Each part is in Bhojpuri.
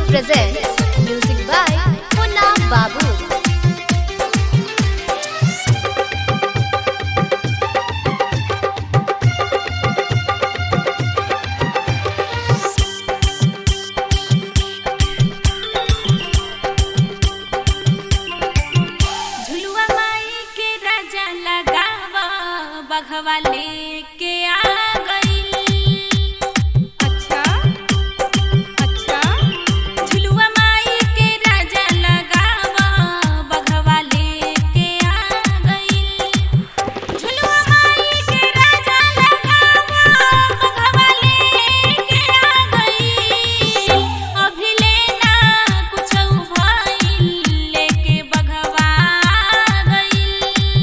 presents music by Munna Babu. झुलुआ माई के राजा लगावा बघवा लेके आ गइल। अच्छा अच्छा झुलुआ माई के राजा लगावा बघवा लेके आ गइल। झुलुआ माई के राजा लगावा बघवा लेके आ गइल। अभी लेना कुछ भइल लेके बघवा आ गइल।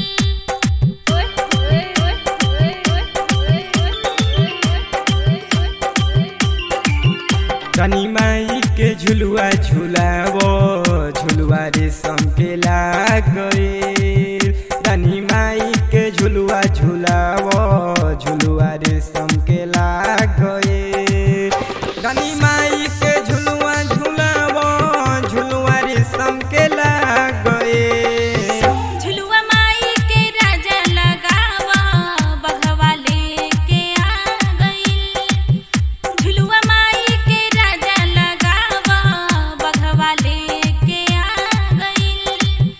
रानी माई के झुलुआ झुलावो झुलुआ रेशम के लाग गइल। रानी माई के झुलुआ झुलावो झुलुआ रेशम के लाग गइल। रानी माई के झुलुआ झुलावो झुलुआ रेशम के लाग गइल। झुलुआ माई के राजा लगावा बघवा लेके आ गइल। झुलुआ माई के राजा लगावा बघवा लेके आ गइल।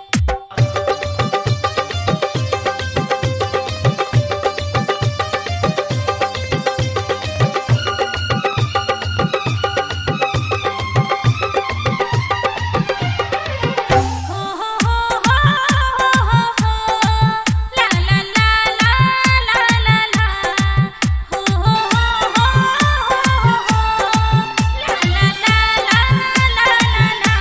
हो हो हो हो हो ला ला ला ला ला ला ला हो हो हो हो ला ला ला ला ला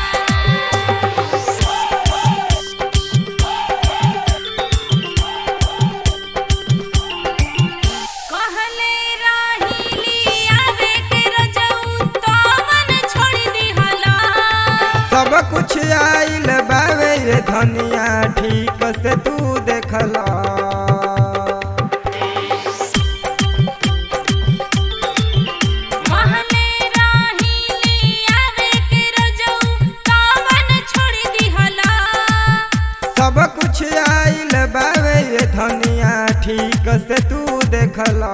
कहले रहिली आवे के रजऊ तो मन छोड़ दिहला। सब कुछ आइल बावे रे धनिया ठीक से तू देखला। कहले रहिली आवे के रजऊ तो मन छोड़ दिहला। सब कुछ आइल बावे रे धनिया ठीक से तू देखला।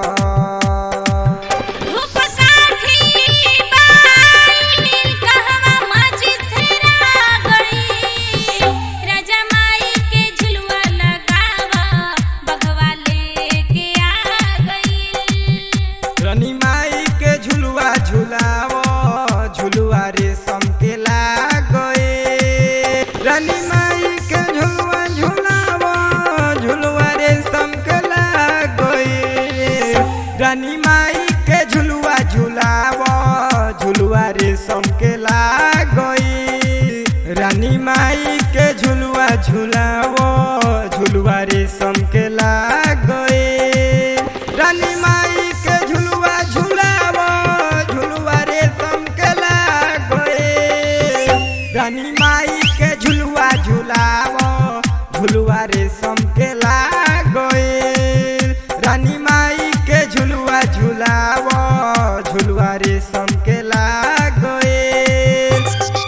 धूप काठी बाइल कहवा माची फेरा गई। राजा माई के झुलुआ लगावा बघवा लेके आ गइल। रानी माई के झुलुआ झुलावो झुलुआ रेशम के लाग गइल। रानी माई के झुलुआ झुलावो झुलुआ रेशम के लाग गइल। रानी माई के झुलुआ झुलावो झुलुआ रेशम के लाग गइल। रानी माई के झुलुआ झुलावो झुलुआ रेशम के लाग गइल। रानी माई के झुलुआ झुलावो झुलुआ रेशम के लाग गइल। रानी माई के झुलुआ झुलावो झुलुआ रेशम के लाग गइल। रानी माई के झुलुआ झुलावो झुलुआ रेशम के लाग गइल।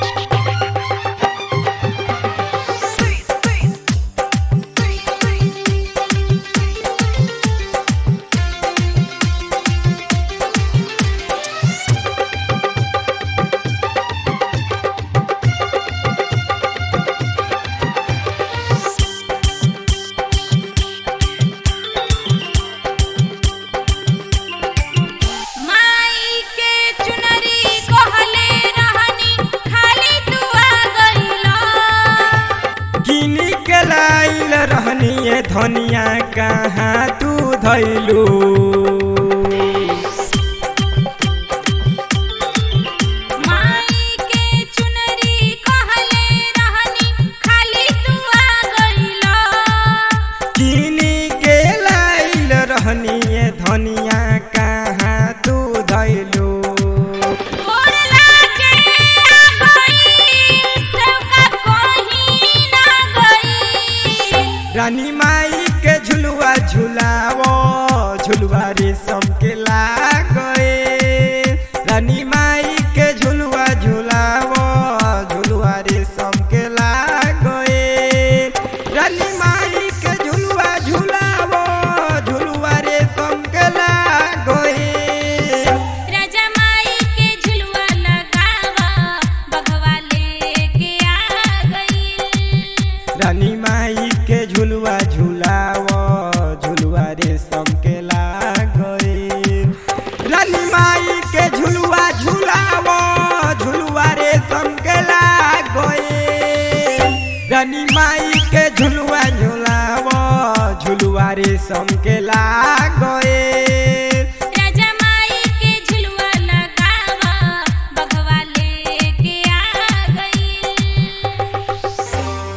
माई के चुनरी कहले रहनी खाली तू आ गइला। किनी के लाइल रहनी ये धनिया कहाँ तू धैलू। माई के चुनरी कहले रहनी खाली तू आ गइला। किनी के लाइल रहनी ये धनिया कहाँ तू धैलू। गोर लागे आ गइल सेवका कहीं ना गइल। रानी माई के झुलुआ झुलावो झुलुआ रेशम के लाग गइल। रानी माई के झुलुआ झुला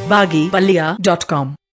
baggypalia.com